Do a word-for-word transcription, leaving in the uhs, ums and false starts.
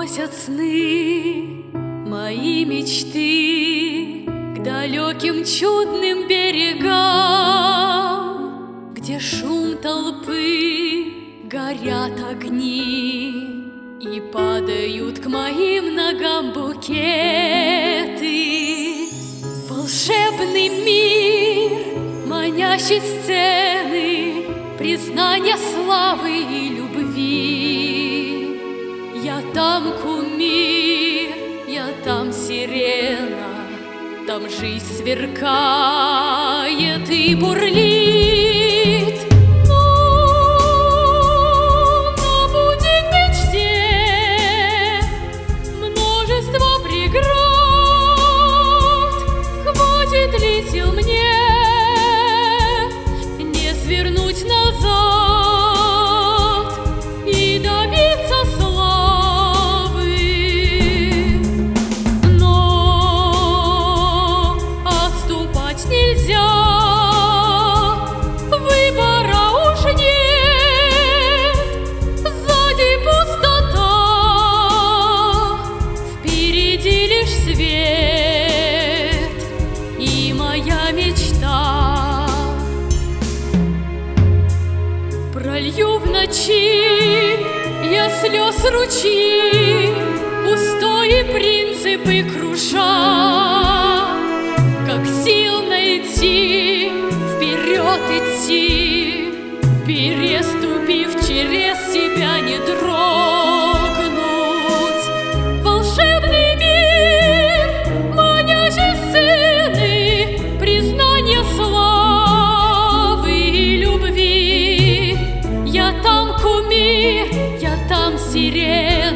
уносят сны, мои мечты к далеким чудным берегам, где шум толпы, горят огни, и падают к моим ногам букеты. Волшебный мир, манящий сцены, признания славы и любви. Я там кумир, я там сирена, там жизнь сверкает и бурлит. Но на пути к мечте множество преград. Хватит ли сил мне не свернуть назад и добиться славы? Но отступать нельзя, выбора уж нет. Сзади пустота, впереди лишь свет и моя мечта. Пролью в ночи я слез ручьи, устои принципы круша. Как сил найти, вперед идти, переступив через себя не дрогнуть. Волшебный мир, манящий сцены, признания славы и любви. Я там кумир, я там сирена,